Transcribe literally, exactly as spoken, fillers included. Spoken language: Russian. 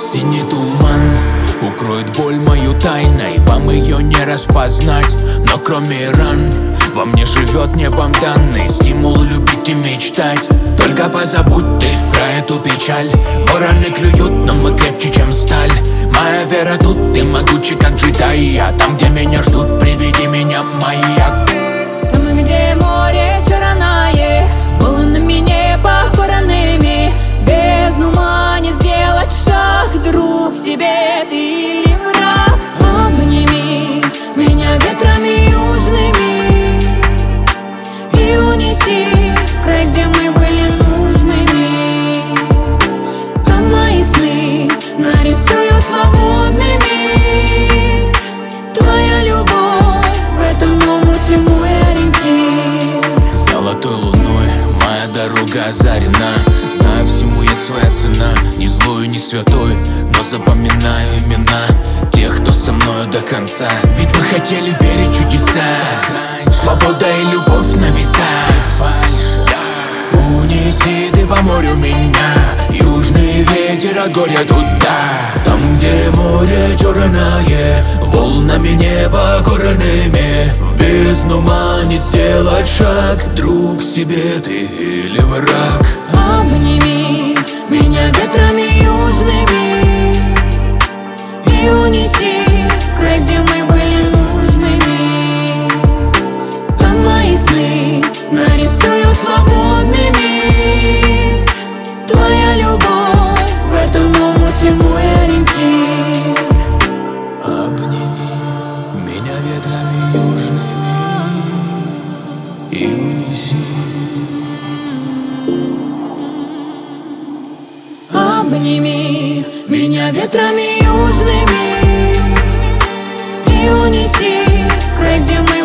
Синий туман укроет боль мою тайной, вам ее не распознать. Но кроме ран во мне живет небом данный стимул любить и мечтать. Только позабудь ты про эту печаль. Вороны клюют, но мы крепче, чем сталь. Моя вера тут, ты могучий, как джедай. А там, где меня ждут, приведи меня, маяк. Там, где море черное, волнами небо коронами, бездну манит сделать шаг. Друг себе ты или враг? Обними меня ветрами южными и унеси в край, где мы были нужными. Там мои сны нарисую свободный мир. Твоя любовь в этом омуте мой ориентир. Золотой луной моя дорога озарена. Знаю, всему есть своя цена. Не злой, не святой, но запоминаю имена тех, кто со мною до конца. Ведь мы хотели верить в чудеса. Свобода и любовь на весах. Унеси ты по морю меня, южный ветер от горя туда. Там, где море черное, волнами небо коронами, в бездну манит сделать шаг. Друг себе ты или враг? Обними меня ветрами южными и унеси в край, где мы были нужными. Там мои сны нарисую свободный мир. Твоя любовь в этом омуте мой ориентир. Обними меня ветрами южными и унеси. Обними меня ветрами южными и унеси в край, где мы